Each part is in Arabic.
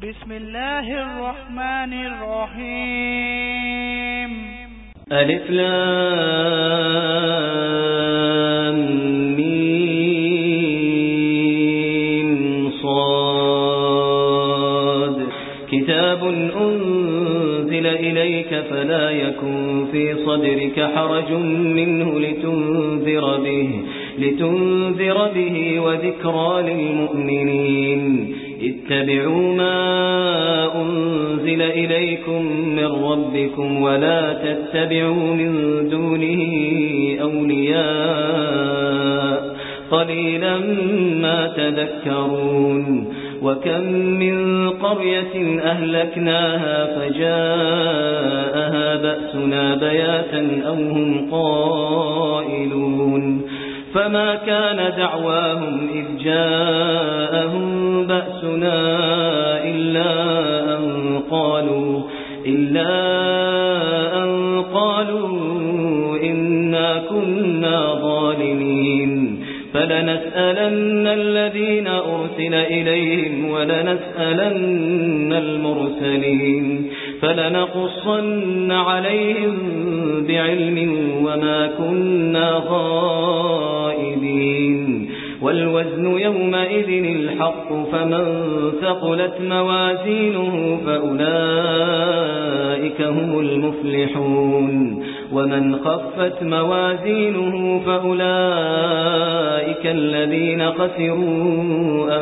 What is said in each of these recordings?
بسم الله الرحمن الرحيم. ألف لام ميم صاد كتاب أنزل إليك فلا يكن في صدرك حرج منه لتنذر به وذكرى للمؤمنين. اتبعوا ما أنزل إليكم من ربكم ولا تتبعوا من دونه أولياء قليلا ما تذكرون. وكم من قرية أهلكناها فجاءها بأسنا بياتا أو هم قائلون. فما كان دعواهم إذ جاءهم بأسنا إلا أن قالوا إنا كنا ظالمين. فلنسألن الذين أرسل إليهم ولنسألن المرسلين فلنقصن عليهم بعلم وما كنا غائبين. والوزن يومئذ الحق فمن ثقلت موازينه فأولئك هم المفلحون. ومن خفت موازينه فأولئك الذين خسروا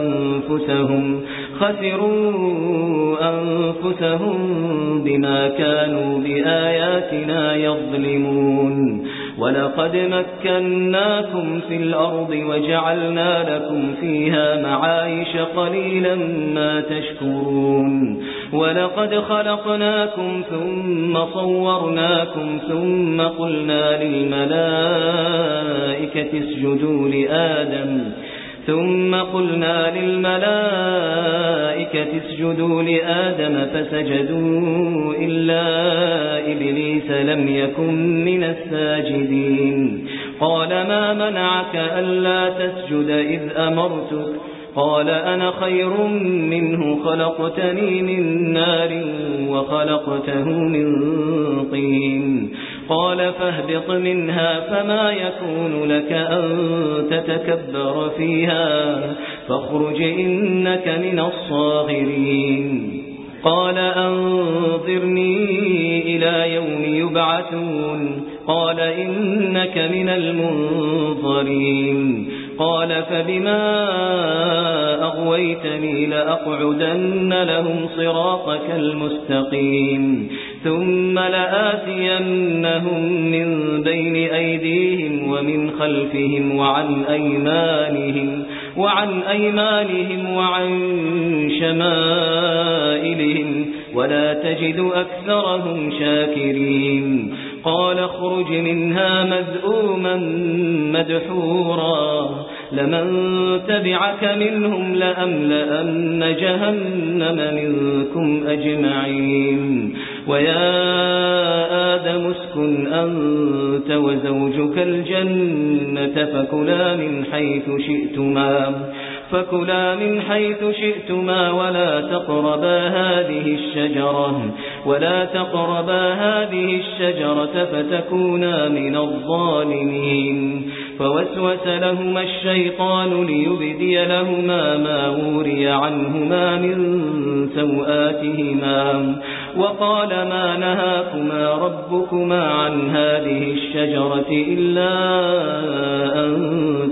أنفسهم بما كانوا بآياتنا يظلمون. ولقد مكناكم في الأرض وجعلنا لكم فيها معايش قليلا ما تشكرون. ولقد خلقناكم ثم صورناكم ثم قلنا للملائكة اسجدوا لآدم فسجدوا إلا إبليس لم يكن من الساجدين. قال ما منعك ألا تسجد إذ أمرتك؟ قال أنا خير منه خلقتني من نار وخلقته من طين. قال فاهبط منها فما يكون لك أن تتكبر فيها فاخرج إنك من الصاغرين. قال أنظرني إلى يوم يبعثون. قال إنك من المنظرين. قال فبما أغويتني لأقعدن لهم صراطك المستقيم ثم لآتينهم من بين أيديهم ومن خلفهم وعن أيمانهم وعن شمائلهم ولا تجد أكثرهم شاكرين. قال اخرج منها مذءوما مدحورا لمن تبعك منهم لأملأن جهنم منكم أجمعين. ويا آدم اسكن أنت وزوجك الجنة فكلا من حيث شئتما ولا تقربا هذه الشجرة فتكونا من الظالمين. فوسوس لهما الشيطان ليبدي لهما ما وري عنهما من سوآتهما وقال ما نهاكما ربكما عن هذه الشجرة إلا أن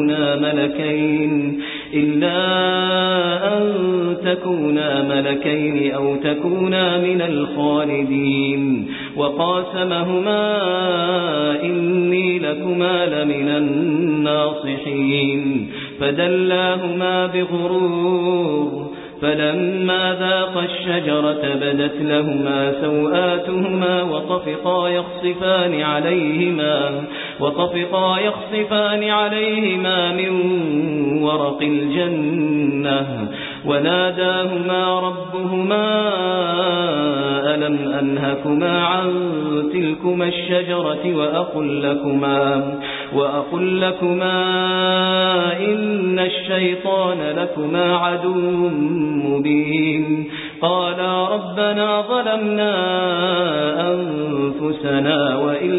تكونا ملكين أو تكونا من الخالدين. وقاسمهما إني لكما لمن الناصحين. فدلاهما بغرور فلما ذاقا الشجرة بدت لهما سوآتهما وطفقا يخصفان عليهما من ورق الجنة وناداهما ربهما ألم أنهكما عن تلكما الشجرة وأقل لكما إن الشيطان لكما عدو مبين قالا ربنا ظلمنا أنفسنا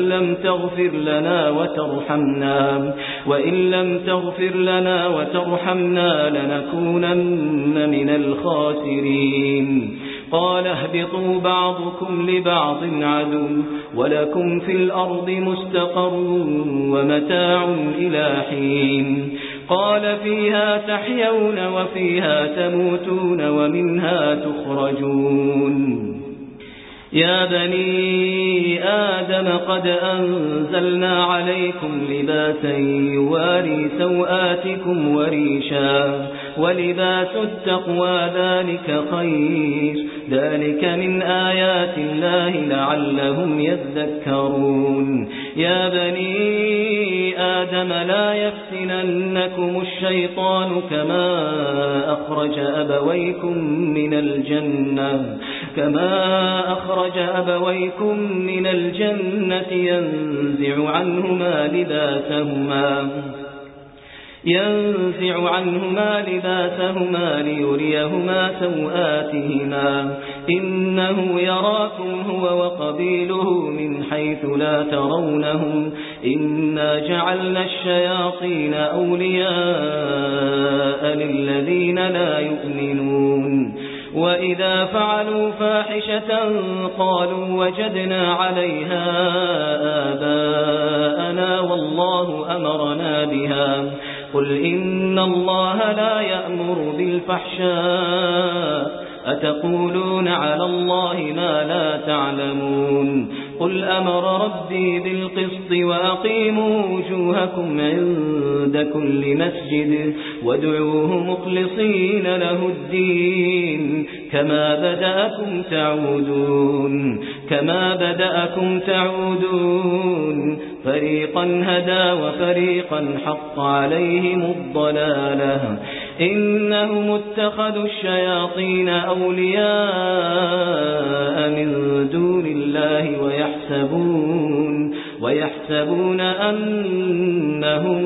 وإن لم تغفر لنا وترحمنا لنكونن من الخاسرين قال اهبطوا بعضكم لبعض عدو ولكم في الأرض مستقر ومتاع إلى حين قال فيها تحيون وفيها تموتون ومنها تخرجون يا بني آدم قد أنزلنا عليكم لباسا يواري سوآتكم وريشا ولباس التقوى ذلك خير ذلك من آيات الله لعلهم يذكرون يا بني آدم لا يفتننكم الشيطان كما أخرج أبويكم من الجنة ينزع عنهما لباسهما ليريهما سوآتهما إنه يراكم هو وقبيله من حيث لا ترونهم إنا جعلنا الشياطين أولياء للذين لا يؤمنون وإذا فعلوا فاحشة قالوا وجدنا عليها آباءنا والله أمرنا بها قل إن الله لا يأمر بالفحشاء أتقولون على الله ما لا تعلمون قل أمر ربي بالقسط وأقيموا وجوهكم عند كل مسجد وادعوه مخلصين له الدين كما بدأكم تعودون فريقا هدى وفريقا حق عليهم الضلالة إنهم اتخذوا الشياطين أولياء من دون الله ويحسبون أنهم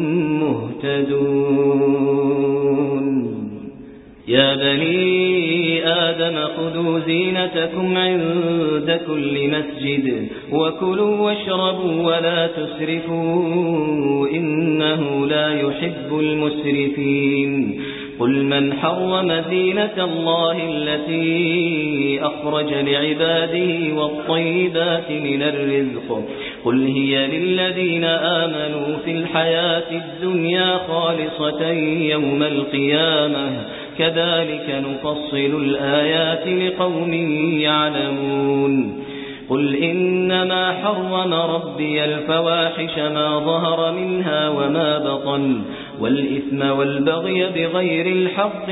مهتدون يا بني آدم خذوا زينتكم عند كل مسجد وكلوا واشربوا ولا تسرفوا إنه لا يحب المسرفين قل من حرم زينة الله التي أخرج لعباده والطيبات من الرزق قل هي للذين آمنوا في الحياة الدنيا خالصة يوم القيامة كذلك نفصل الآيات لقوم يعلمون قل إنما حرم ربي الفواحش ما ظهر منها وما بطن والإثم والبغي بغير الحق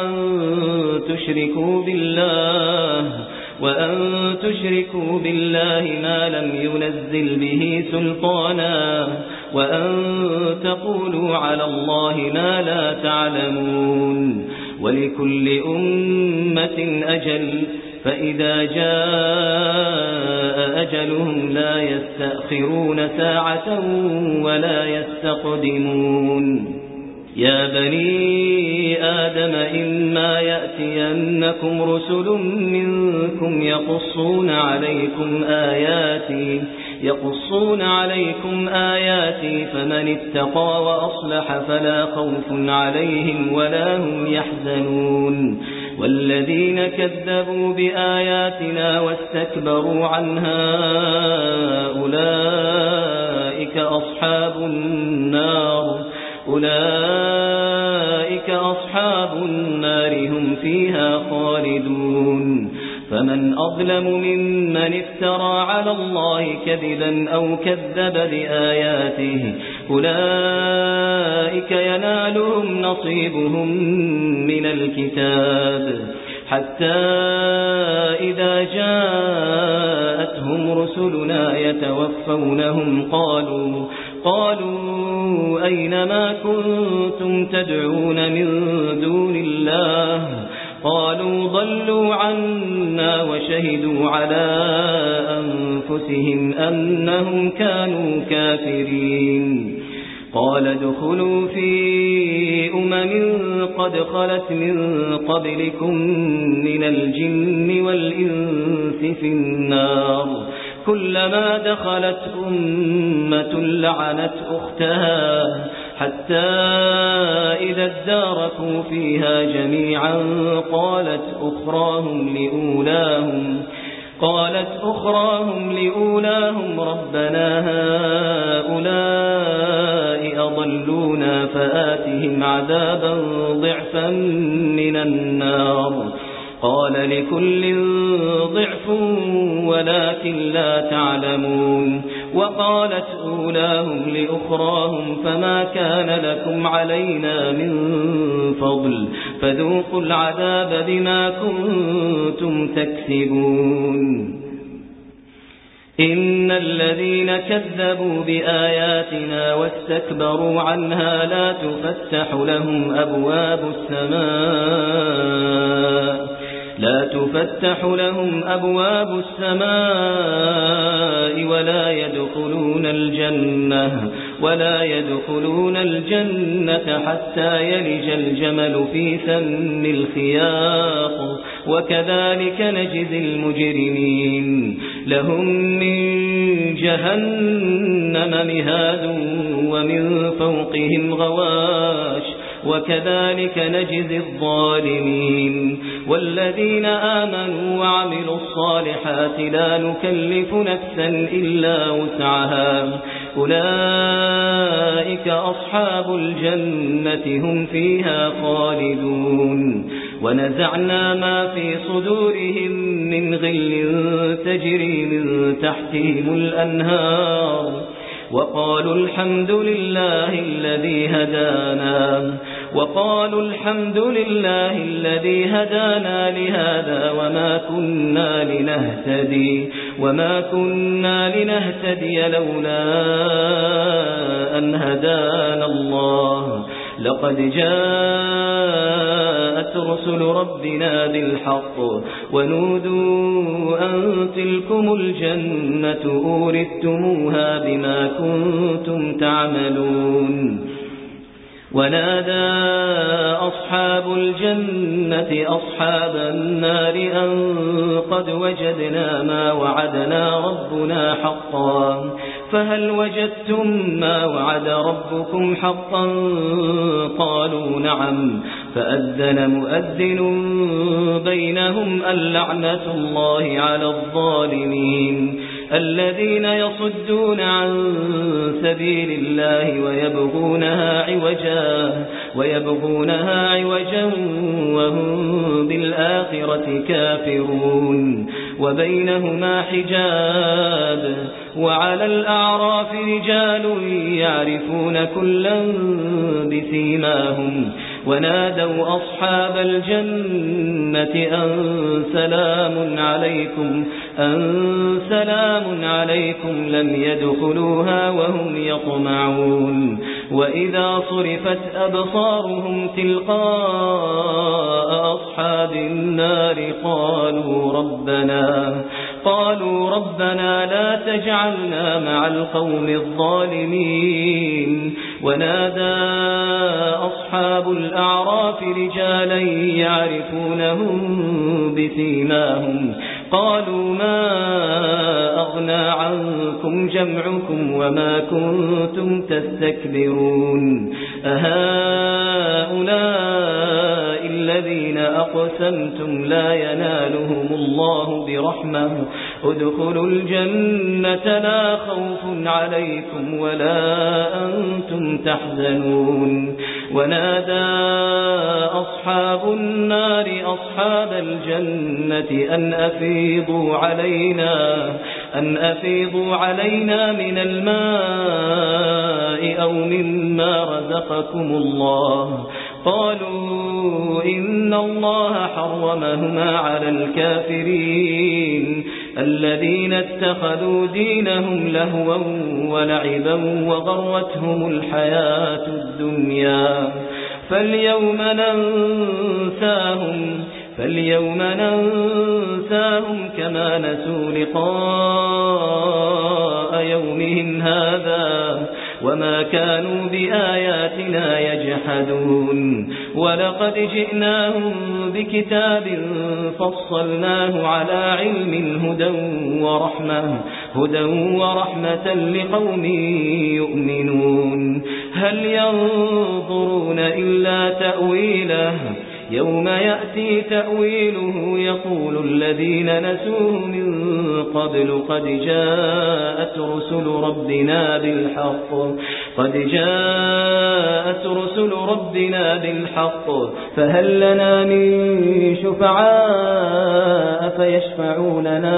وأن تشركوا بالله ما لم ينزل به سلطانا وأن تقولوا على الله ما لا تعلمون ولكل أمة أجل فإذا جاء أجلهم لا يستأخرون ساعة ولا يستقدمون يا بني آدم إما يأتينكم رسل منكم يقصون عليكم آياتي فمن اتقى وأصلح فلا خوف عليهم ولا هم يحزنون والذين كذبوا بآياتنا واستكبروا عنها أولئك أصحاب النار هم فيها خالدون فمن أظلم ممن افترى على الله كذبا أو كذب بآياته أولئك ينالهم نصيبهم من الكتاب حتى إذا جاءتهم رسلنا يتوفونهم قالوا أين ما كنتم تدعون من دون الله قالوا ضلوا عنا وشهدوا على أنفسهم أنهم كانوا كافرين قال ادخلوا في قد خلت من قبلكم من الجن والإنس في النار كلما دخلت أمة لعنت أختها حتى إذا اداركوا فيها جميعا قالت أخراهم لأولاهم ربنا هؤلاء أضلونا فآتهم عذابا ضعفا من النار قال لكل ضعف ولكن لا تعلمون وقالت أولاهم لأخراهم فما كان لكم علينا من فضل فذوقوا العذاب بما كنتم تكسبون إن الذين كذبوا بآياتنا واستكبروا عنها لا تفتح لهم أبواب السماء ولا يدخلون الجنة حتى يلج الجمل في سم الخياط وكذلك نجزي المجرمين لهم من جهنم مهاد ومن فوقهم غواش وكذلك نجزي الظالمين والذين آمنوا وعملوا الصالحات لا نكلف نفسا إلا وسعها أولئك أصحاب الجنة هم فيها خالدون ونزعنا ما في صدورهم من غل تجري من تحتهم الأنهار وقالوا الحمد لله الذي هدانا لهذا وما كنا لنهتدي لولا أن هدانا الله لقد جاءت رسل ربنا بالحق ونودوا أن تلكم الجنة أورثتموها بما كنتم تعملون ونادى أصحاب الجنة أصحاب النار أن قد وجدنا ما وعدنا ربنا حقا فهل وجدتم ما وعد ربكم حقا قالوا نعم فأذن مؤذن بينهم اللعنة الله على الظالمين الذين يصدون عن سبيل الله ويبغونها عوجا وهم بالآخرة كافرون وبينهما حجاب وعلى الأعراف رجال يعرفون كلا بسيماهم ونادوا أصحاب الجنة أن سلام عليكم لم يدخلوها وهم يطمعون وإذا صرفت أبصارهم تلقاء أصحاب النار قالوا ربنا لا تجعلنا مع القوم الظالمين ونادى أصحاب الأعراف رجالا يعرفونهم بسيماهم قالوا ما أغنى عنكم جمعكم وما كنتم تستكبرون أهؤلاء الذين أقسمتم لا ينالهم الله برحمة ادخلوا الجنة لا خوف عليكم ولا أنتم تحزنون ونادى أصحاب النار أصحاب الجنة أن أفيضوا علينا من الماء أو مما رزقكم الله قالوا إن الله حرمهما على الكافرين الذين اتخذوا دينهم لهوا ولعبا وغرتهم الحياة الدنيا فاليوم ننساهم كما نسوا لقاء يومهم هذا وما كانوا بآياتنا يجحدون ولقد جئناهم بكتاب فصلناه على علم هدى ورحمة لقوم يؤمنون هل ينظرون إلا تأويله يوم يأتي تأويله يقول الذين نسوه من قبل قد جاءت رسل ربنا بالحق فهل لنا من شفعاء فيشفعوا لنا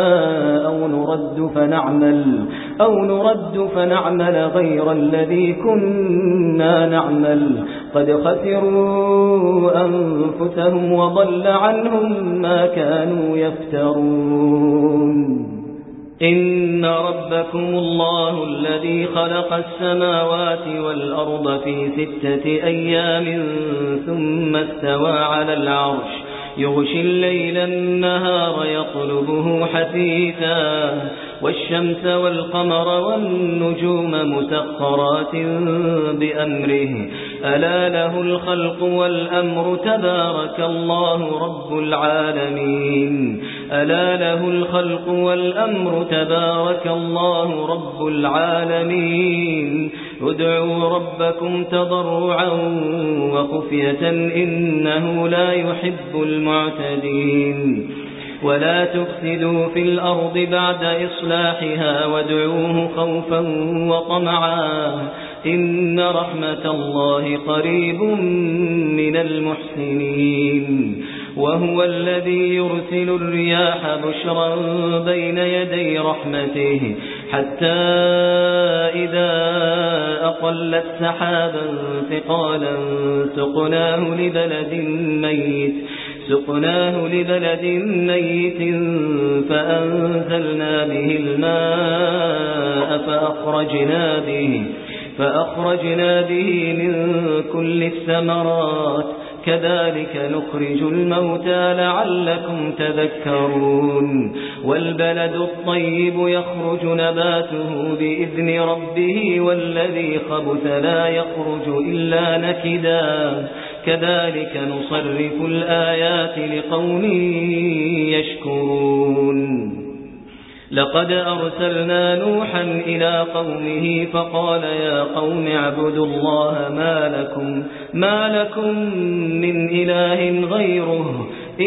أو نرد فنعمل غير الذي كنا نعمل قد خسروا أنفسهم وضل عنهم ما كانوا يفترون إن ربكم الله الذي خلق السماوات والأرض في 6 أيام ثم استوى على العرش يغشي الليل النهار يطلبه حثيثا والشمس والقمر والنجوم مسخرات بأمره ألا له الخلق والأمر تبارك الله رب العالمين ادعوا ربكم تضرعا وخفية إنه لا يحب المعتدين ولا تفسدوا في الأرض بعد إصلاحها وادعوه خوفا وطمعا إن رحمة الله قريب من المحسنين وهو الذي يرسل الرياح بشرا بين يدي رحمته حتى إذا أقلت سحابا ثقالا سقناه لبلد ميت فأنزلنا به الماء فأخرجنا به من كل الثمرات كذلك نخرج الموتى لعلكم تذكرون والبلد الطيب يخرج نباته بإذن ربه والذي خبث لا يخرج إلا نكدا كذلك نصرف الآيات لقوم يشكرون لقد أرسلنا نوحا إلى قومه فقال يا قوم اعبدوا الله ما لكم من إله غيره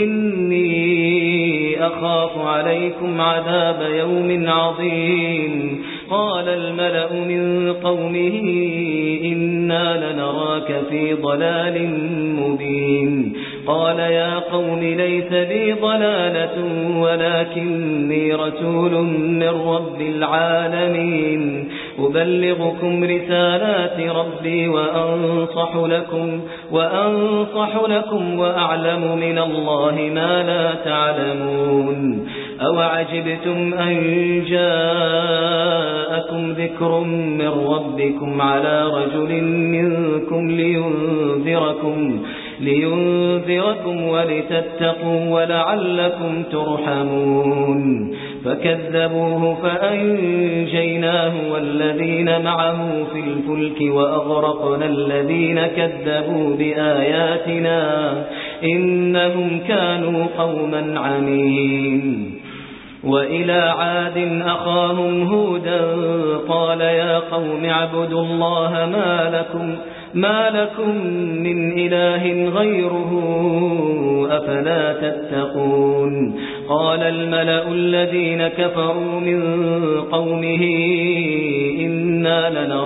إني أخاف عليكم عذاب يوم عظيم قال الملأ من قومه إنا لنراك في ضلال مبين قال يا قوم ليس بي ضلالة ولكني رسول من رب العالمين أبلغكم رسالات ربي وأنصح لكم وأعلم من الله ما لا تعلمون أوعجبتم أن جاءكم ذكر من ربكم على رجل منكم لينذركم ولتتقوا ولعلكم ترحمون فكذبوه فأنجيناه والذين معه في الفلك وأغرقنا الذين كذبوا بآياتنا إنهم كانوا قوما عمين وإلى عاد أخاهم هودا قال يا قوم اعبدوا الله ما لكم من إله غيره أفلا تتقون قال الملأ الذين كفروا من قومه إنا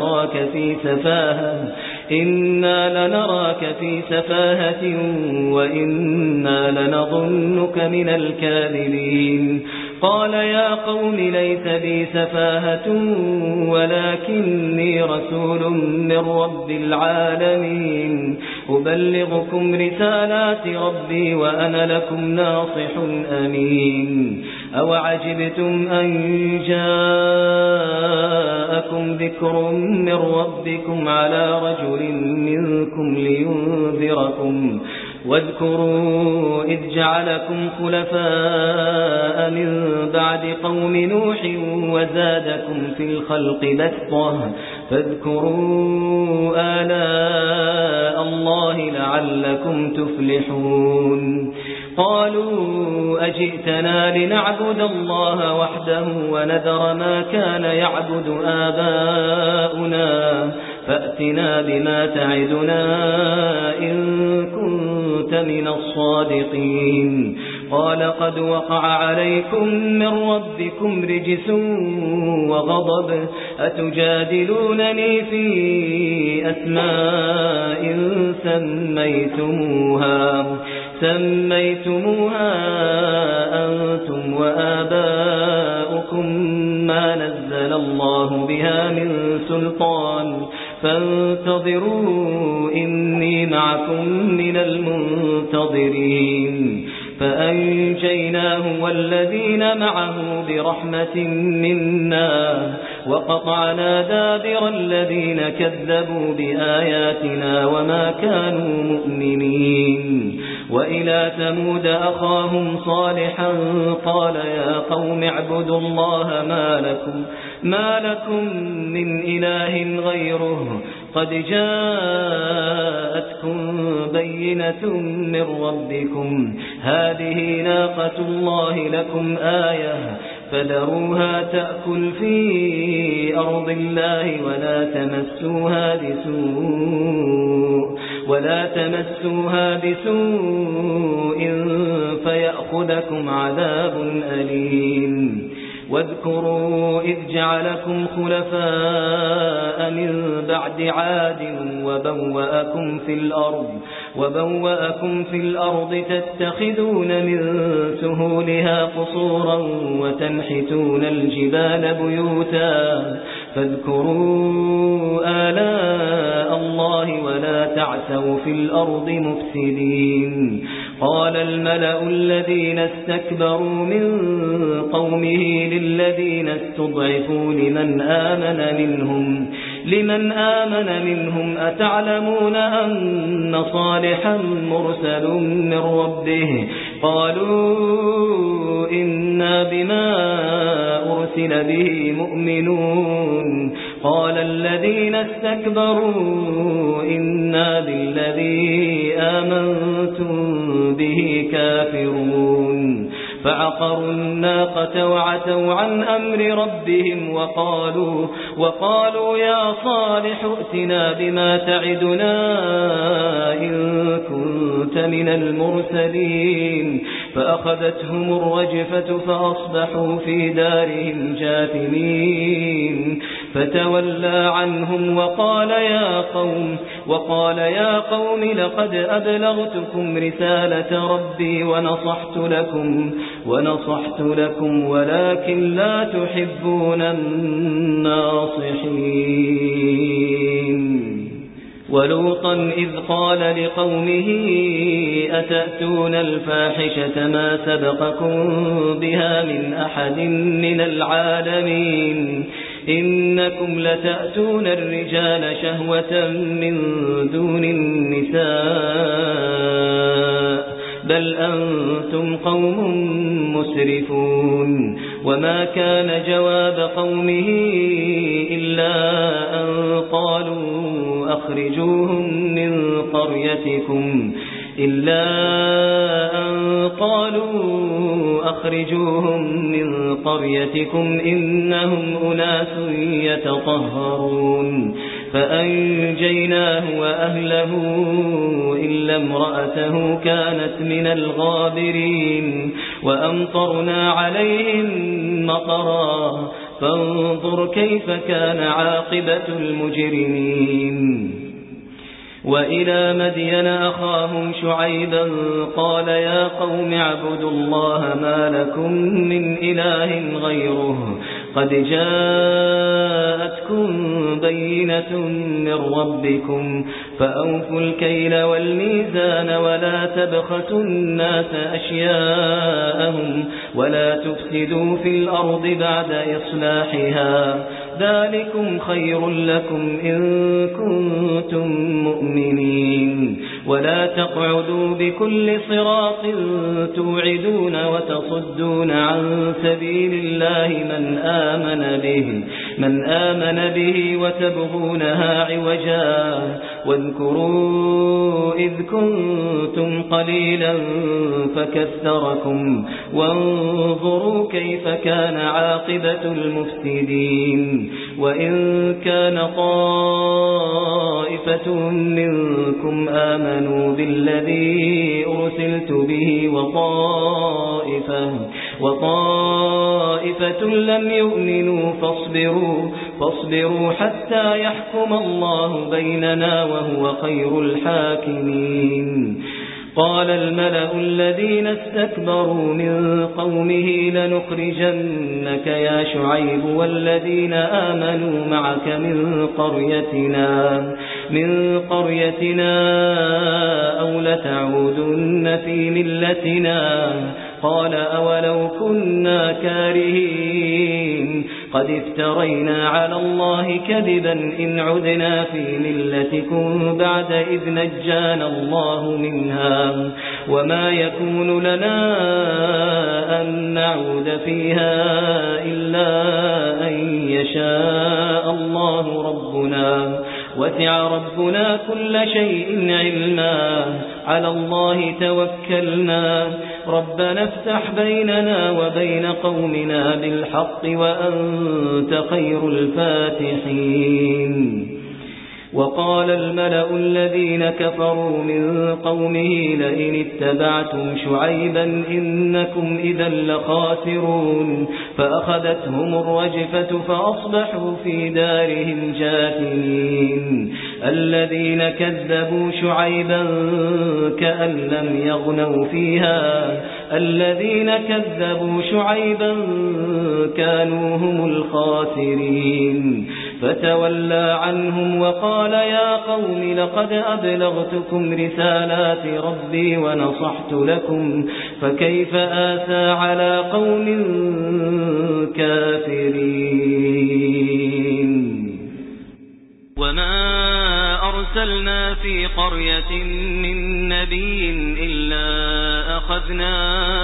لنراك في سفاهة وإنا لنظنك من الكاذبين قال يا قوم ليس بي سفاهة ولكني رسول من رب العالمين أبلغكم رسالات ربي وأنا لكم ناصح أمين أوعجبتم أن جاءكم ذكر من ربكم على رجل منكم لينذركم واذكروا إذ جعلكم خلفاء من بعد قوم نوح وزادكم في الخلق بسطة فاذكروا آلاء الله لعلكم تفلحون قالوا أجئتنا لنعبد الله وحده ونذر ما كان يعبد آباؤنا فأتنا بما تعدنا إن كنت من الصادقين قال قد وقع عليكم من ربكم رجس وغضب أتجادلونني في أسماء سميتموها أنتم وآباؤكم ما نزل الله بها من سلطان فانتظروا إني معكم من المنتظرين فأنجيناه والذين معه برحمة منا وقطعنا دابر الذين كذبوا بآياتنا وما كانوا مؤمنين وإلى ثمود أخاهم صالحا قال يا قوم اعبدوا الله ما لكم من إله غيره قد جاءتكم بينة من ربكم هذه ناقة الله لكم آية فذروها تأكل في أرض الله ولا تمسوها بسوء فيأخذكم عذاب أليم واذكروا إذ جعلكم خلفاء من بعد عاد وبوأكم في الأرض تتخذون من سهولها قصورا وتنحتون الجبال بيوتا فاذكروا آلاء الله ولا تعثوا في الأرض مفسدين قال الملأ الذين استكبروا من قومه للذين استضعفوا لمن آمن منهم أتعلمون أن صالحا مرسل من ربه قالوا إنا بما أرسل به مؤمنون قال الذين استكبروا إنا بالذي آمنتم به كافرون فعقروا الناقة وعتوا عن أمر ربهم وقالوا يا صالح ائتنا بما تعدنا إن كنت من المرسلين فأخذتهم الرجفة فأصبحوا في دارهم جاثمين فتولى عنهم وقال يا قوم لقد أبلغتكم رسالة ربي ونصحت لكم ولكن لا تحبون الناصحين ولوطا إذ قال لقومه أتأتون الفاحشة ما سبقكم بها من أحد من العالمين إنكم لتأتون الرجال شهوة من دون النساء بل أنتم قوم مسرفون وما كان جواب قومه إلا أن قالوا أخرجوهم من قريتكم إنهم أناس يتطهرون فأنجيناه وأهله إلا امرأته كانت من الغابرين وأمطرنا عليهم مطرا فانظر كيف كان عاقبة المجرمين وإلى مدين أخاهم شعيبا قال يا قوم اعبدوا الله ما لكم من إله غيره قد جاءتكم بينة من ربكم فأوفوا الكيل والميزان ولا تبخسوا الناس أشياءهم ولا تفسدوا في الأرض بعد إصلاحها ذلكم خير لكم إن كنتم مؤمنين ولا تقعدوا بكل صراط توعدون وتصدون عن سبيل الله من آمن به من آمن به وتبغونها عوجا واذكروا إذ كنتم قليلا فكثركم وانظروا كيف كان عاقبة المفسدين وإن كان طائفة منكم آمنوا بالذي أرسلت به وطائفة لم يؤمنوا فاصبروا حتى يحكم الله بيننا وهو خير الحاكمين قال الملأ الذين استكبروا من قومه لنخرجنك يا شعيب والذين آمنوا معك من قريتنا أو لتعودن في ملتنا قال أولو كنا كارهين قد افترينا على الله كذبا إن عدنا في ملتكم بعد إذ نجانا الله منها وما يكون لنا أن نعود فيها إلا أن يشاء الله ربنا وسع ربنا كل شيء علما على الله توكلنا ربنا افتح بيننا وبين قومنا بالحق وأنت خير الفاتحين وقال الملأ الذين كفروا من قومه لئن اتبعتم شعيبا إنكم إذا لخاسرون فأخذتهم الرجفة فأصبحوا في دارهم جاثمين الذين كذبوا شعيبا كأن لم يغنوا فيها الذين كذبوا شعيبا كانوا هم الخاسرين فتولى عنهم وقال يا قوم لقد أبلغتكم رسالات ربي ونصحت لكم فكيف آسى على قوم كافرين وما أرسلنا في قرية من نبي إلا أخذنا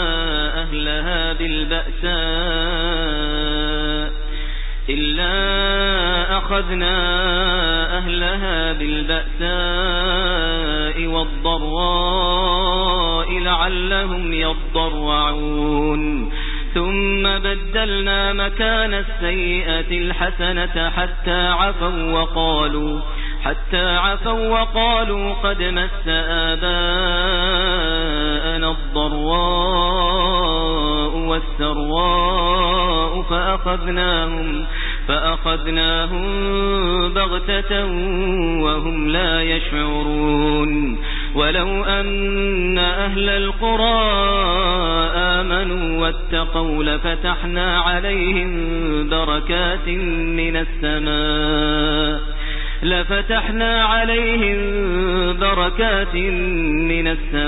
أهلها بالبأساء والضراء لعلهم يضرعون ثم بدلنا مكان السيئة الحسنة حتى عفوا وقالوا قد مس آباءنا الضراء والسراء فأخذناهم بغتة وهم لا يشعرون ولو أن أهل القرى آمنوا واتقوا لفتحنا عليهم بركات من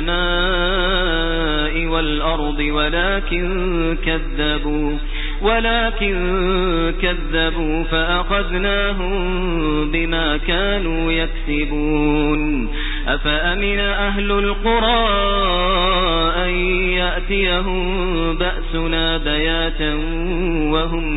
السماء والأرض ولكن كذبوا فأخذناهم بما كانوا يكسبون أفأمن أهل القرى أن يأتيهم بأسنا بياتا وهم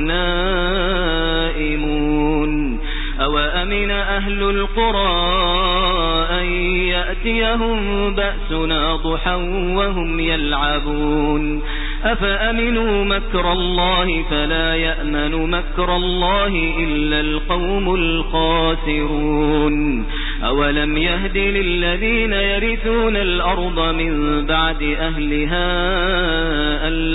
نائمون أوأمن أهل القرى أن يأتيهم بأسنا ضحى وهم يلعبون أفأمنوا مكر الله فلا يأمن مكر الله إلا القوم الخاسرون أولم يهد للذين يرثون الأرض من بعد أهلها أن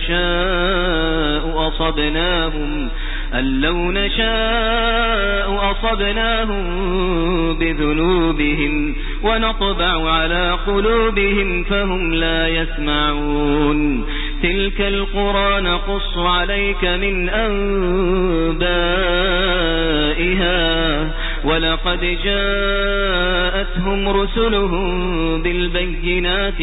لو نشاء أصبناهم بذنوبهم ونطبع على قلوبهم فهم لا يسمعون تلك القرى نقص عليك من أنبائها ولقد جاءتهم رسلهم بالبينات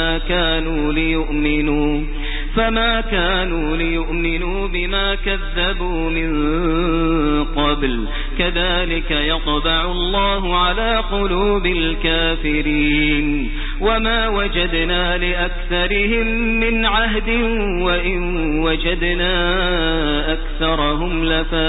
فما كانوا ليؤمنوا بما كذبوا من قبل كذلك يطبع الله على قلوب الكافرين وما وجدنا لأكثرهم من عهد وإن وجدنا أكثرهم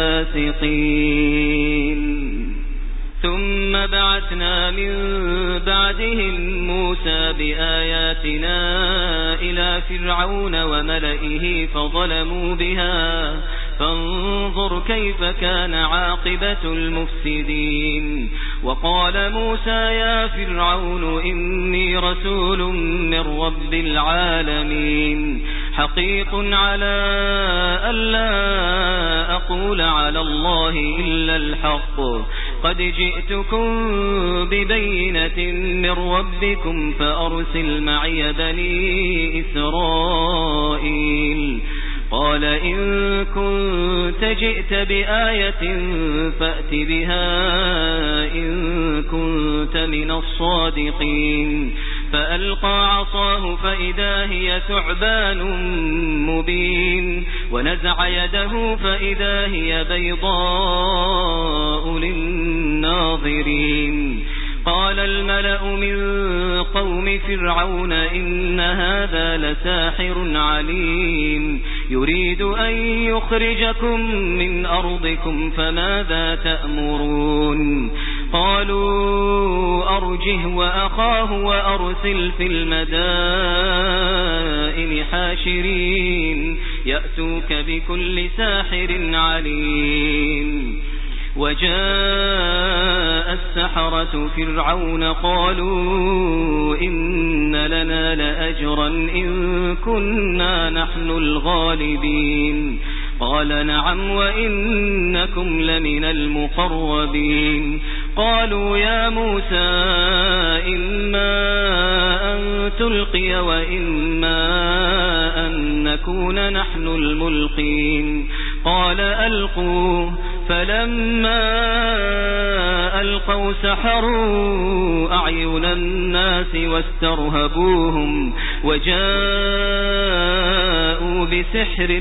لفاسقين ثم بعثنا من بعدهم موسى بآياتنا إلى فرعون وملئه فظلموا بها فانظر كيف كان عاقبة المفسدين وقال موسى يا فرعون إني رسول من رب العالمين حقيق على ألا أقول على الله إلا الحق قد جئتكم ببينة من ربكم فأرسل معي بني إسرائيل قال إن كنت جئت بآية فأت بها إن كنت من الصادقين فألقى عصاه فإذا هي ثعبان مبين ونزع يده فإذا هي بيضاء للناظرين قال الملأ من قوم فرعون إن هذا لساحر عليم يريد أن يخرجكم من أرضكم فماذا تأمرون قالوا أرجه وأخاه وأرسل في المدائن حاشرين يأتوك بكل ساحر عليم وجاء السحرة فرعون قالوا إن لنا لأجرا إن كنا نحن الغالبين قال نعم وإنكم لمن المقربين قالوا يا موسى إما أن تلقي وإما أن نكون نحن الملقين قال ألقوا فلما ألقوا سحروا أعين الناس واسترهبوهم وجاءوا بسحر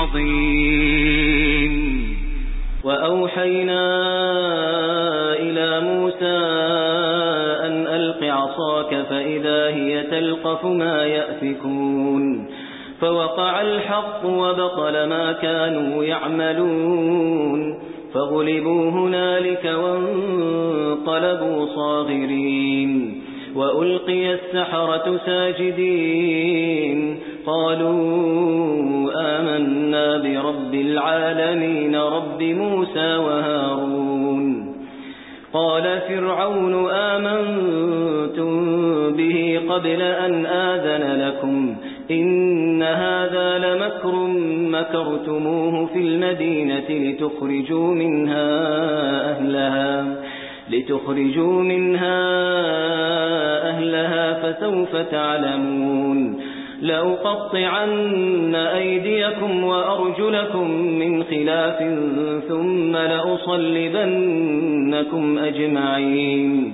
عظيم وأوحينا إلى موسى أن ألق عصاك فإذا هي تلقف ما يأفكون فوقع الحق وبطل ما كانوا يعملون فغلبوا هنالك وانقلبوا صاغرين وألقي السحرة ساجدين قالوا آمنا برب العالمين رب موسى وهارون قال فرعون آمنتم به قبل أن آذن لكم إن هذا لمكر مكرتموه في المدينة لتخرجوا منها أهلها فسوف تعلمون لأقطعن أيديكم وأرجلكم من خلاف ثم لأصلبنكم أجمعين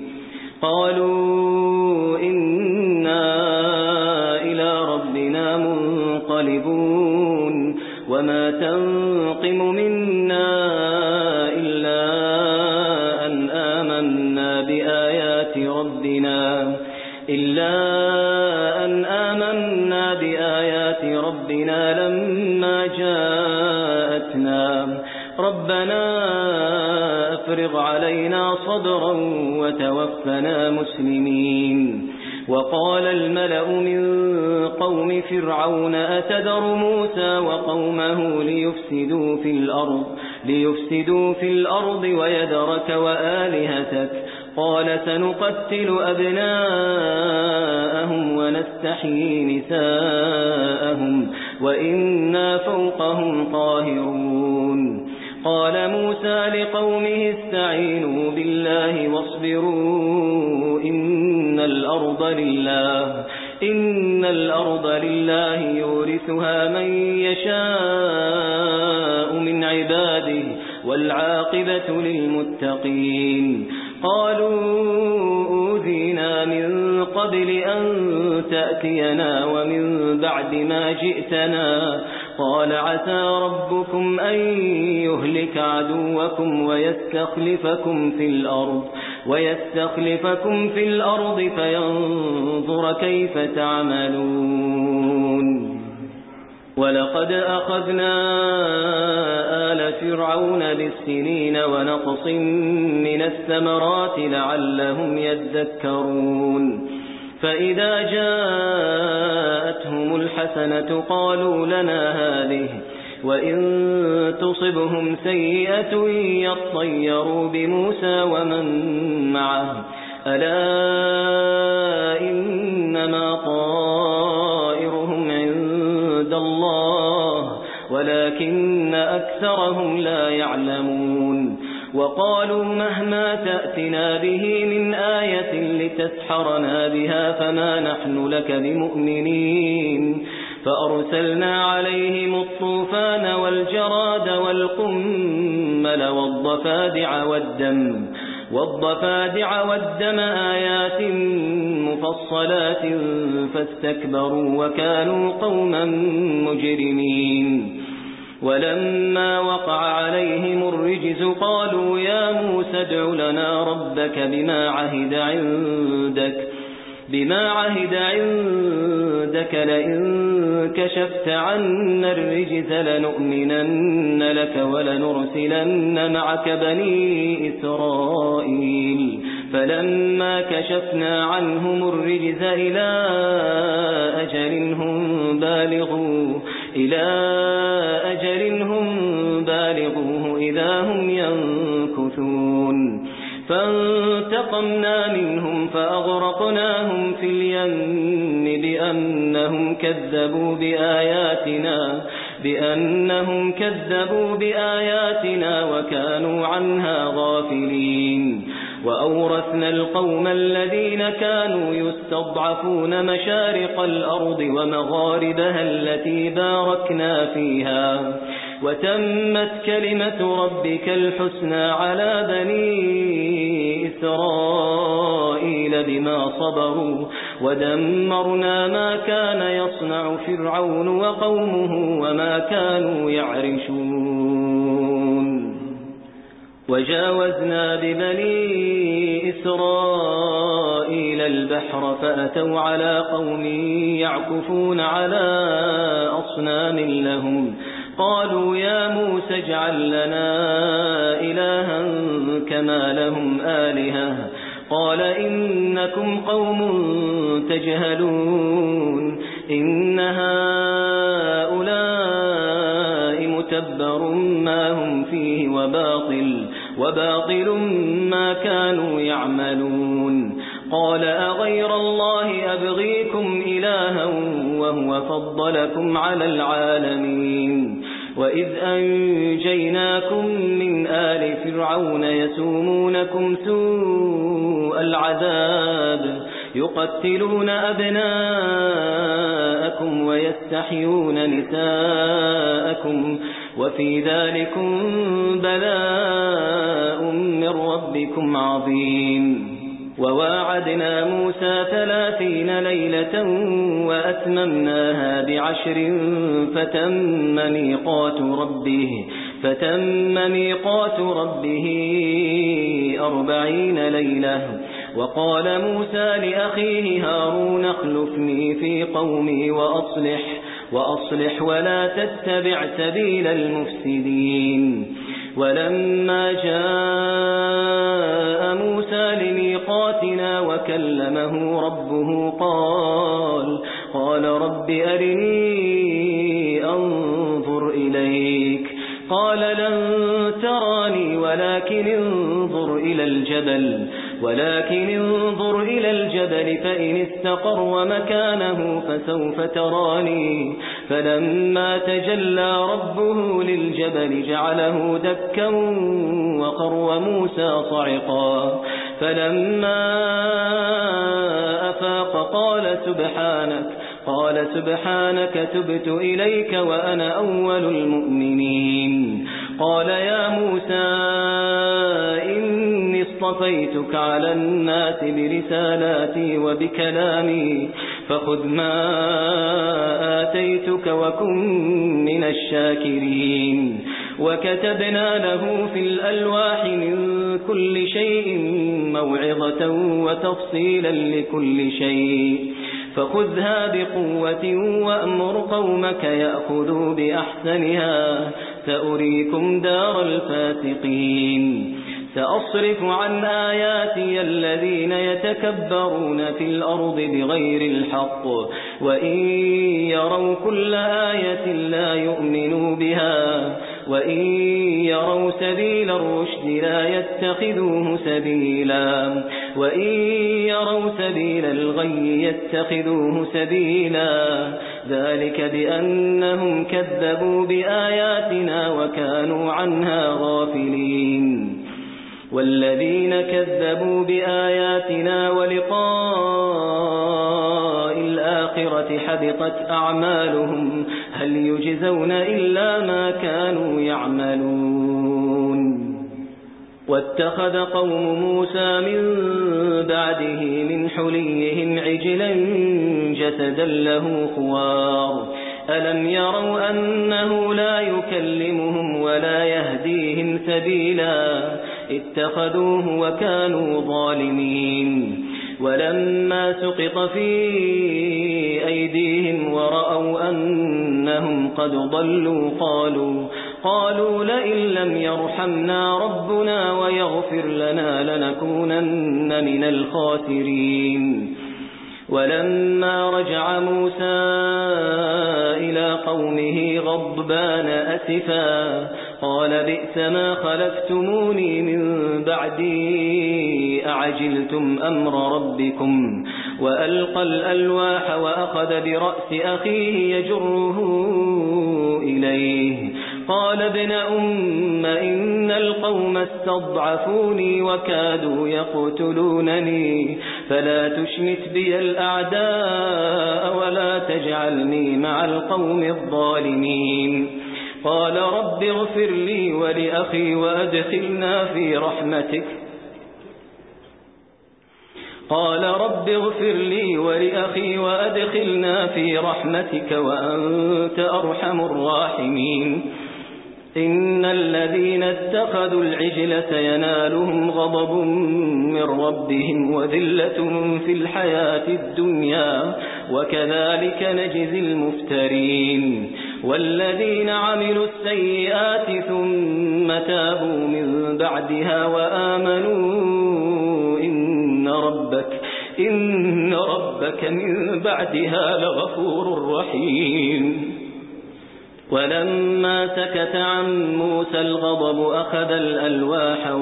قالوا إنا إلى ربنا منقلبون وما تنقم منا إلا أن آمنا بآيات ربنا لما جاءتنا ربنا أفرغ علينا صبرا وتوفنا مسلمين وقال الملأ من قوم فرعون أتذر موسى وقومه ليفسدوا في الأرض ويذرك وآلهتك قال سنقتل أبناءهم ونستحيي نساءهم وإنا فوقهم قاهرون قال موسى لقومه استعينوا بالله واصبروا إن الأرض لله يورثها من يشاء من عباده والعاقبة للمتقين قالوا أوذينا من قبل أن تأتينا ومن بعد ما جئتنا قال عسى ربكم أن يهلك عدوكم ويستخلفكم في الأرض فينظر كيف تعملون ولقد أخذنا آل فرعون بالسنين ونقص من الثمرات لعلهم يذكرون فإذا جاءتهم الحسنة قالوا لنا هذه وإن تصبهم سيئة يطيروا بموسى ومن معه ألا إنما طائرهم عند الله ولكن أكثرهم لا يعلمون وقالوا مهما تأتنا به من آية لتسحرنا بها فما نحن لك بمؤمنين فأرسلنا عليهم الطوفان والجراد والقمل والضفادع والدم آيات مفصلات فاستكبروا وكانوا قوما مجرمين ولما وقع عليهم الرجز قالوا يا موسى ادع لنا ربك بما عهد عندك لئن كشفت عنا الرجز لنؤمنن لك ولنرسلن معك بني إسرائيل فلما كشفنا عنهم الرجز إلى أجل هم بالغوه إذا هم ينكثون فانتقمنا منهم فأغرقناهم في اليم بأنهم كذبوا بآياتنا وكانوا عنها غافلين وأورثنا القوم الذين كانوا يستضعفون مشارق الأرض ومغاربها التي باركنا فيها وتمت كلمة ربك الحسنى على بني إسرائيل بما صبروا ودمرنا ما كان يصنع فرعون وقومه وما كانوا يعرشون وجاوزنا ببني إسرائيل البحر فأتوا على قوم يعكفون على أصنام لهم قالوا يا موسى اجعل لنا إلها كما لهم آلهة قال إنكم قوم تجهلون إن هؤلاء متبر ما هم فيه وباطل ما كانوا يعملون قال أغير الله أبغيكم إلها وهو فضلكم على العالمين وإذ أنجيناكم من آل فرعون يسومونكم سوء العذاب يقتلون أبناءكم ويستحيون نساءكم وفي ذلكم بلاء من ربكم عظيم وواعدنا موسى 30 ليلة وأتممناها ب10 فتم ميقات ربه 40 ليلة وقال موسى لأخيه هارون اخلفني في قومي وأصلح ولا تتبع سبيل المفسدين ولما جاء موسى لميقاتنا وكلمه ربه قال رب أرني أنظر إليك قال لن تراني ولكن انظر إلى الجبل فإن استقر مكانه فسوف تراني فلما تجلى ربه للجبل جعله دكا وخر موسى صعقا فلما أفاق قال سبحانك تبت إليك وأنا أول المؤمنين قال يا موسى إني اصطفيتك على الناس برسالاتي وبكلامي فخذ ما آتيتك وكن من الشاكرين وكتبنا له في الألواح من كل شيء موعظة وتفصيلا لكل شيء فخذها بقوة وأمر قومك يأخذوا بأحسنها سأريكم دار الفاسقين سأصرف عن آياتي الذين يتكبرون في الأرض بغير الحق وإن يروا كل آية لا يؤمنوا بها وإن يروا سبيل الرشد لا يتخذوه سبيلا وإن يروا سبيل الغي يتخذوه سبيلا ذلك بأنهم كذبوا بآياتنا وكانوا عنها غافلين والذين كذبوا بآياتنا ولقاء الآخرة حبطت أعمالهم هل يجزون إلا ما كانوا يعملون واتخذ قوم موسى من بعده من حليهم عجلا جسدا له خوار ألم يروا أنه لا يكلمهم ولا يهديهم سبيلا اتخذوه وكانوا ظالمين ولما سقط في أيديهم ورأوا أنهم قد ضلوا قالوا لئن لم يرحمنا ربنا ويغفر لنا لنكونن من الخاسرين ولما رجع موسى إلى قومه غضبان أسفا قال بئس ما خلفتموني من بعدي أعجلتم أمر ربكم وألقى الألواح وأخذ برأس أخيه يجره إليه قال ابن أم إن القوم استضعفوني وكادوا يقتلونني فلا تشمت بي الأعداء ولا تجعلني مع القوم الظالمين قال رب اغفر لي ولأخي وأدخلنا في رحمتك قال رب اغفر لي ولأخي وأدخلنا في رحمتك وأنت أرحم الراحمين إن الذين اتخذوا العجل سينالهم غضب من ربهم وذلة في الحياة الدنيا وكذلك نجزي المفترين والذين عملوا السيئات ثم تابوا من بعدها وآمنوا إن ربك من بعدها لغفور رحيم ولما سكت عن موسى الغضب أخذ الألواح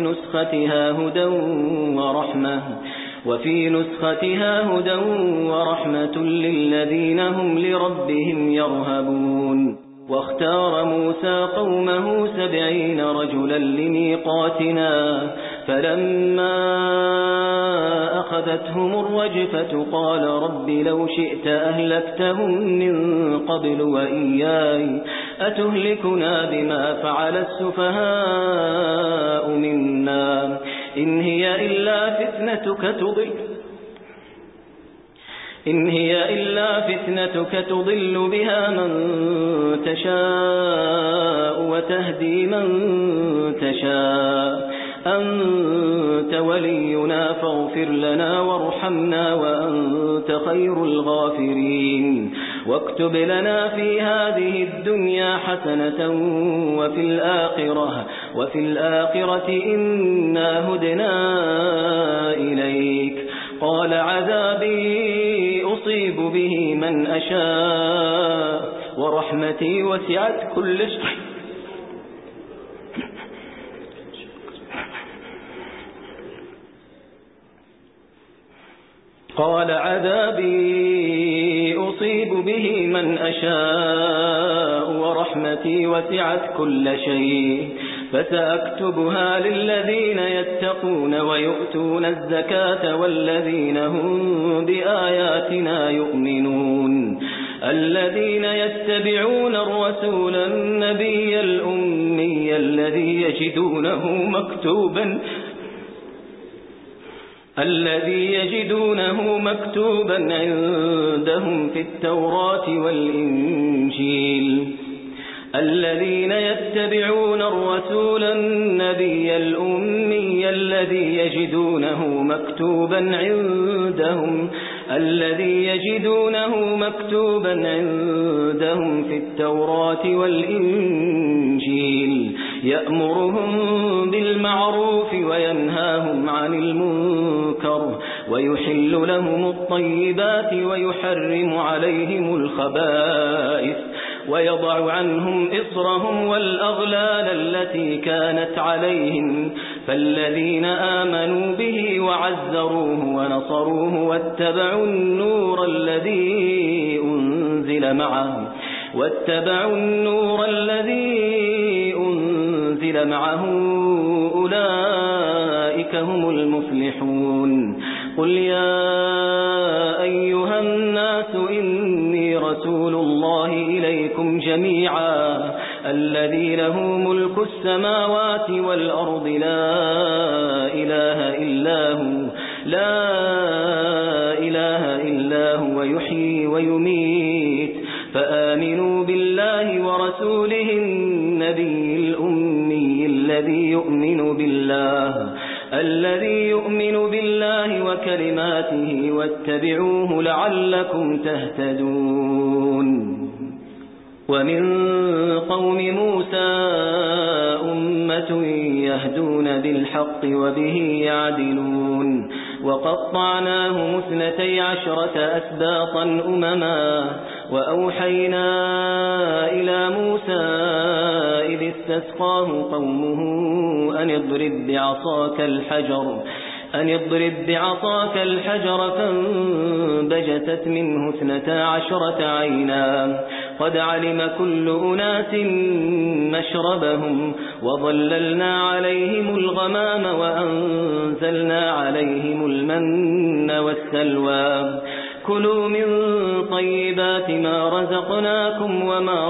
وفي نسختها هدى ورحمة للذين هم لربهم يرهبون واختار موسى قومه 70 رجلا لميقاتنا فلما أخذتهم الرجفة قال رب لو شئت أهلكتهم من قبل وإياي أتهلكنا بما فعل السفهاء منا إن هي إلا فتنتك تضل بها من تشاء وتهدي من تشاء أنت ولينا فاغفر لنا وارحمنا وأنت خير الغافرين واكتب لنا في هذه الدنيا حسنة وفي الآخرة إنا هدنا إليك قال عذابي أصيب به من أشاء ورحمتي وسعت كل شيء قال عذابي أصيب به من أشاء ورحمتي وسعت كل شيء فسأكتبها للذين يتقون ويؤتون الزكاة والذين هم بآياتنا يؤمنون الذين يتبعون الرسول النبي الأمي الذي يجدونه الذي يجدونه مكتوبا عندهم في التوراة والإنجيل الذين يتبعون الرسول النبي الأمي الذي يجدونه مكتوبا عندهم في التوراة والإنجيل يأمرهم بالمعروف وينهاهم عن المنكر ويحل لهم الطيبات ويحرم عليهم الخبائث ويضع عنهم إصرهم والأغلال التي كانت عليهم فالذين آمنوا به وعزروه ونصروه واتبعوا النور الذي أنزل معه أولئك هم المفلحون قل يا أيها الناس إني رسول الله إليكم جميعا الذي له ملك السماوات والأرض لا إله إلا هو يحيي ويميت فآمنوا بالله ورسوله النبي الأمي الذي يؤمن بالله وكلماته واتبعوه لعلكم تهتدون ومن قوم موسى أمة يهدون بالحق وبه يعدلون وقطعناهم 12 أسباطا أمما وأوحينا إلى موسى إذ استسقاه قومه أن اضرب بعصاك الحجر فانبجست منه 12 عينا قد علم كل أناس مشربهم وظللنا عليهم الغمام وأنزلنا عليهم المن والسلوى كلوا من طيبات ما رزقناكم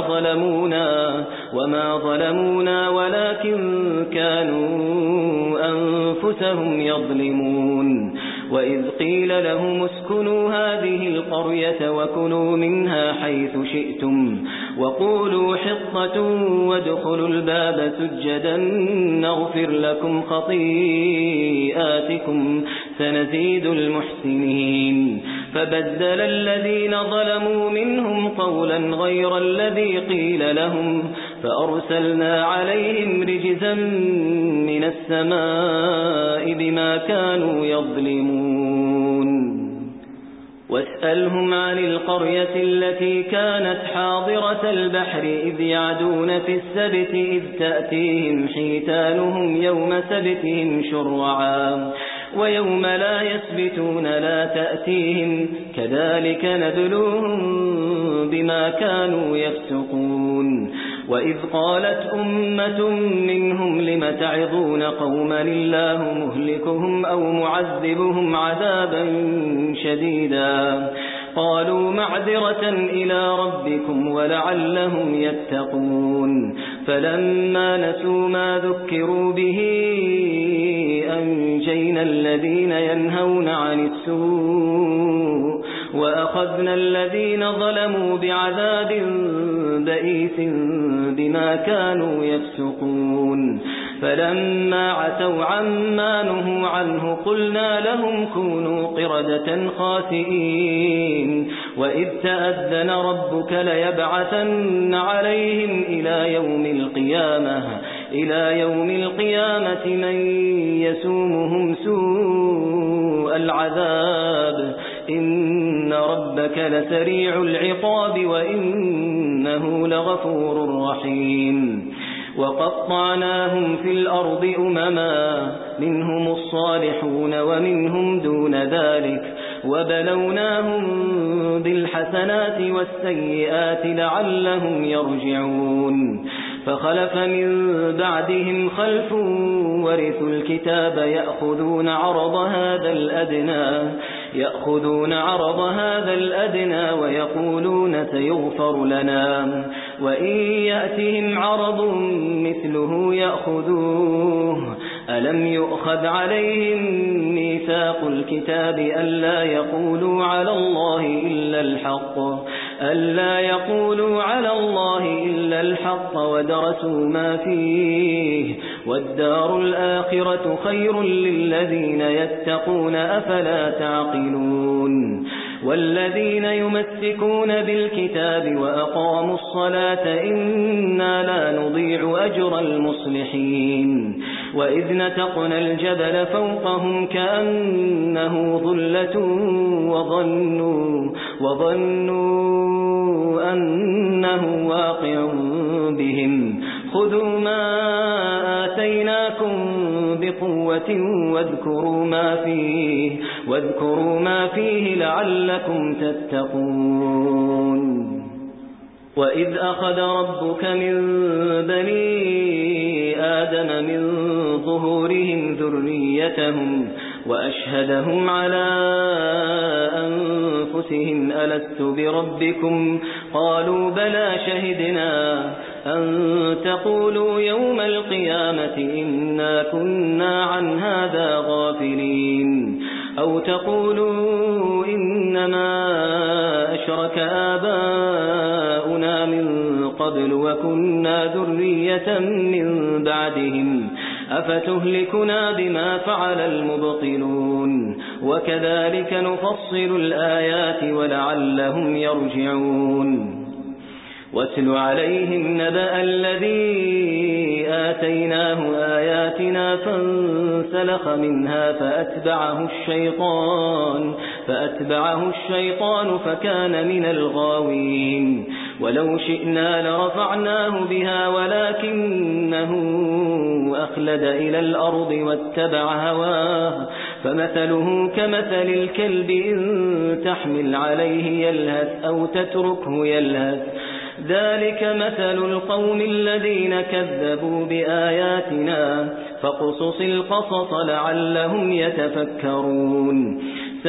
وما ظلمونا ولكن كانوا أنفسهم يظلمون وإذ قيل لهم اسكنوا هذه القرية وكلوا منها حيث شئتم وقولوا حطة وادخلوا الباب سجدا نغفر لكم خطيئاتكم سنزيد المحسنين فبدل الذين ظلموا منهم قولا غير الذي قيل لهم فأرسلنا عليهم رجزا من السماء بما كانوا يظلمون واسألهم عن القرية التي كانت حاضرة البحر إذ يعدون في السبت إذ تأتيهم حيتانهم يوم سبتهم شرعا ويوم لا يسبتون لا تأتيهم كذلك نبلوهم بما كانوا يفسقون وإذ قالت أمة منهم لم تعظون قوما الله مهلكهم أو معذبهم عذابا شديدا قالوا معذرة إلى ربكم ولعلهم يتقون فلما نسوا ما ذكروا به أنجينا الذين ينهون عن السوء وأخذنا الذين ظلموا بعذاب بئيس بما كانوا يفسقون فلما عتوا عما نهوا عنه قلنا لهم كونوا قردة خاسئين وإذ تأذن ربك ليبعثن عليهم إلى يوم القيامة من يسومهم سوء العذاب إن ربك لسريع العقاب وإنه لغفور رحيم وقطعناهم في الأرض أمما منهم الصالحون ومنهم دون ذلك وبلوناهم بالحسنات والسيئات لعلهم يرجعون فخلف من بعدهم خلف ورثوا الكتاب يأخذون عرض هذا الأدنى ويقولون سيغفر لنا وإن يأتهم عرض مثله يأخذوه ألم يؤخذ عليهم ميثاق الكتاب ألا يقولوا على الله إلا الحق ودرسوا ما فيه والدار الآخرة خير للذين يتقون أفلا تعقلون والذين يمسكون بالكتاب وأقاموا الصلاة إنا لا نضيع أجر المصلحين وإذ نتقنا الجبل فوقهم كأنه ظلة وظنوا أنه واقع بهم خذوا ما آتيناكم بقوة واذكروا ما فيه لعلكم تتقون وإذ أخذ ربك من بني آدم من ظهورهم ذريتهم وأشهدهم على أنفسهم ألست بربكم قالوا بلى شهدنا أن تقولوا يوم القيامة إنا كنا عن هذا غافلين أو تقولوا إنما أشرك آباؤنا من قبل وكنا ذرية من بعدهم أفتهلكنا بما فعل المبطلون وكذلك نفصل الآيات ولعلهم يرجعون واتل عليهم نبأ الذي آتيناه آياتنا فانسلخ منها فأتبعه الشيطان فكان من الغاوين ولو شئنا لرفعناه بها ولكنه أخلد إلى الأرض واتبع هواه فمثله كمثل الكلب إن تحمل عليه يلهث أو تتركه يلهث ذلك مثل القوم الذين كذبوا بآياتنا فاقصص القصص لعلهم يتفكرون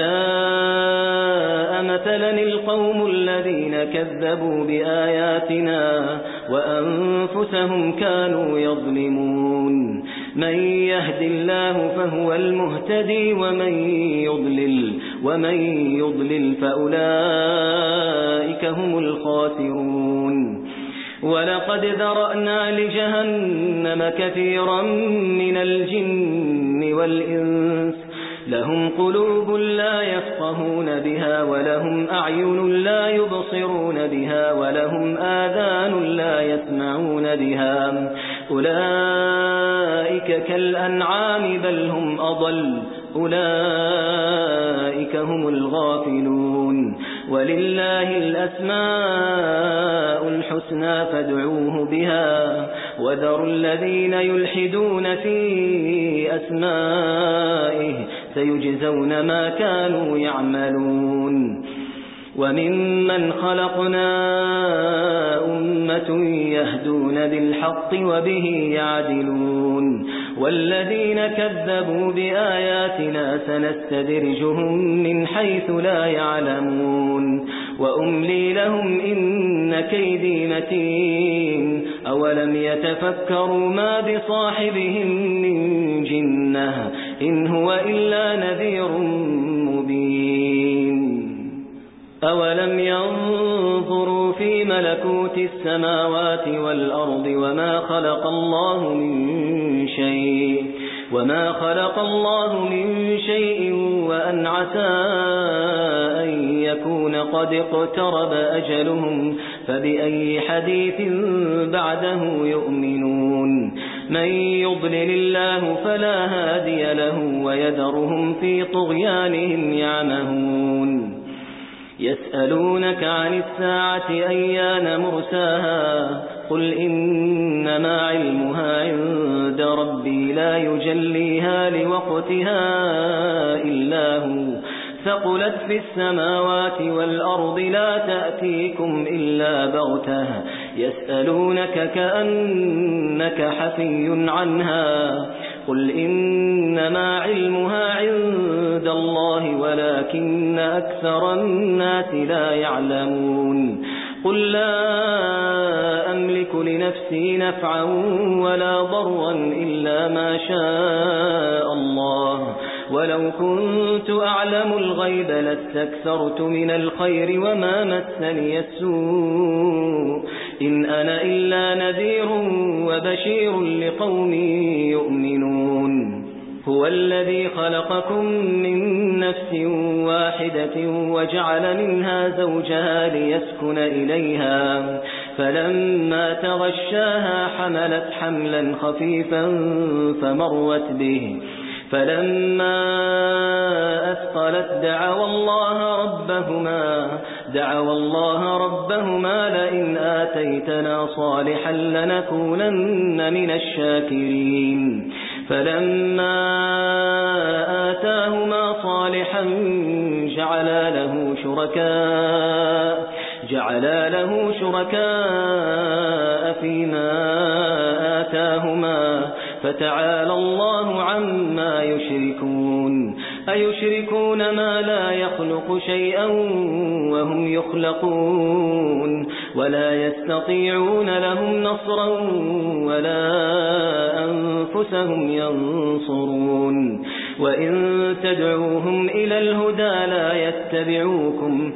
ساء مثلا القوم الذين كذبوا بآياتنا وأنفسهم كانوا يظلمون من يهد الله فهو المهتدي ومن يضلل فأولئك هم الخاسرون ولقد ذرأنا لجهنم كثيرا من الجن والإنس لهم قلوب لا يفقهون بها ولهم أعين لا يبصرون بها ولهم آذان لا يسمعون بها أولئك كالأنعام بل هم أضل أولئك هم الغافلون ولله الأسماء الحسنى فادعوه بها وذروا الذين يلحدون في أسمائه سيجزون ما كانوا يعملون وممن خلقنا أمة يهدون بالحق وبه يعدلون والذين كذبوا بآياتنا سنستدرجهم من حيث لا يعلمون وأملي لهم إن كيدي متين أولم يتفكروا ما بصاحبهم من جنة إن هو إلا نذير مبين أولم ينظروا في ملكوت السماوات والأرض وما خلق الله من شيء وأن عسى أن يكون قد اقترب أجلهم فبأي حديث بعده يؤمنون من يضلل الله فلا هادي له ويذرهم في طغيانهم يعمهون يسألونك عن الساعة أيان مرساها قل إنما علمها عند ربي لا يجليها لوقتها إلا هو ثقلت في السماوات والأرض لا تأتيكم إلا بغتة يسألونك كأنك حفي عنها قل إنما علمها عند الله ولكن أكثر الناس لا يعلمون قل لا أملك لنفسي بنفسي نفعا ولا ضرا إلا ما شاء الله ولو كنت أعلم الغيب لاستكثرت من الخير وما مسني السوء إن أنا إلا نذير وبشير لقوم يؤمنون هو الذي خلقكم من نفس واحدة وجعل منها زوجها ليسكن إليها فلما تغشاها حملت حملا خفيفا فمرت به فلما أثقلت دعوا الله ربهما لئن آتيتنا صالحا لنكونن من الشاكرين فلما آتاهما صالحا جعلا له شركاء فيما آتاهما فتعالى الله عما يشركون أيشركون ما لا يخلق شيئا وهم يخلقون ولا يستطيعون لهم نصرا ولا أنفسهم ينصرون وإن تدعوهم إلى الهدى لا يتبعوكم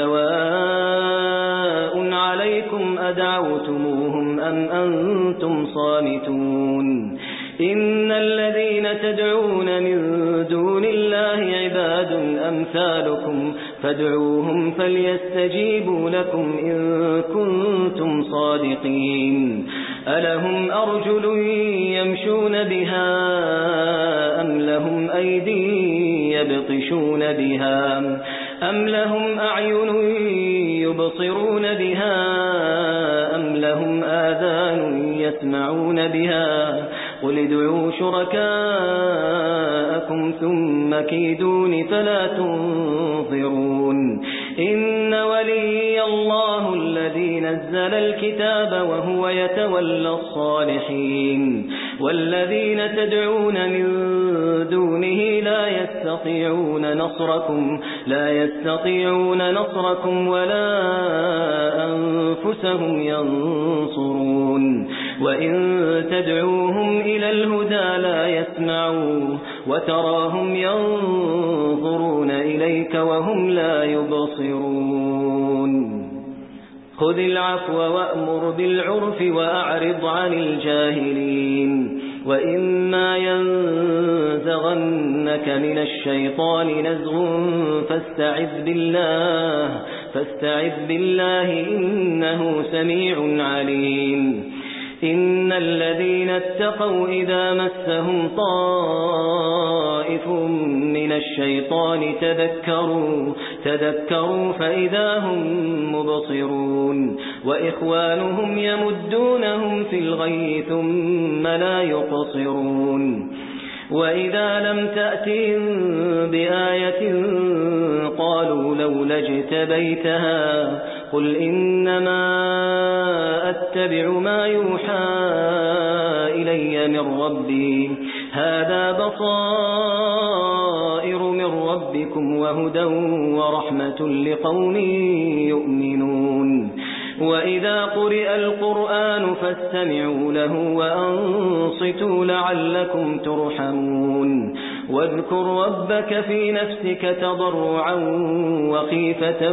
سواء عليكم أدعوتموهم أم أنتم صامتون إن الذين تدعون من دون الله عباد أمثالكم فادعوهم فليستجيبوا لكم إن كنتم صادقين ألهم أرجل يمشون بها أم لهم أيدي يبطشون بها أم لهم أعين يبصرون بها أم لهم آذان يسمعون بها قل ادعوا شركاءكم ثم كيدون فلا تنظرون إن ولي الله الذي نزل الكتاب وهو يتولى الصالحين والذين تدعون من دونه لا يستطيعون نصركم ولا أنفسهم ينصرون وإن تدعوهم إلى الهدى لا يسمعوا وتراهم ينظرون إليك وهم لا يبصرون خذ العفو وأمر بالعرف وأعرض عن الجاهلين وإما ينزغنك من الشيطان نزغ فاستعذ بالله إنه سميع عليم إن الذين اتقوا إذا مسهم طائف من الشيطان تذكروا فإذا هم مبصرون وإخوانهم يمدونهم في الغي ثم لا يقصرون وإذا لم تأتهم بآية قالوا لولا اجتبيتها قل إنما أتبع ما يوحى إلي من ربي هذا بصائر من ربكم وهدى ورحمة لقوم يؤمنون وإذا قرئ القرآن فاستمعوا له وأنصتوا لعلكم ترحمون واذكر ربك في نفسك تضرعا وخيفة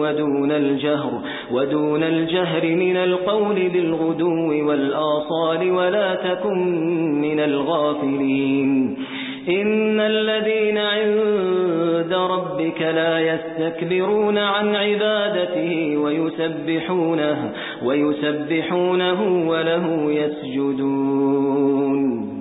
ودون الجهر من القول بالغدو والآصال ولا تكن من الغافلين إن الذين عند ربك لا يستكبرون عن عبادته ويسبحونه وله يسجدون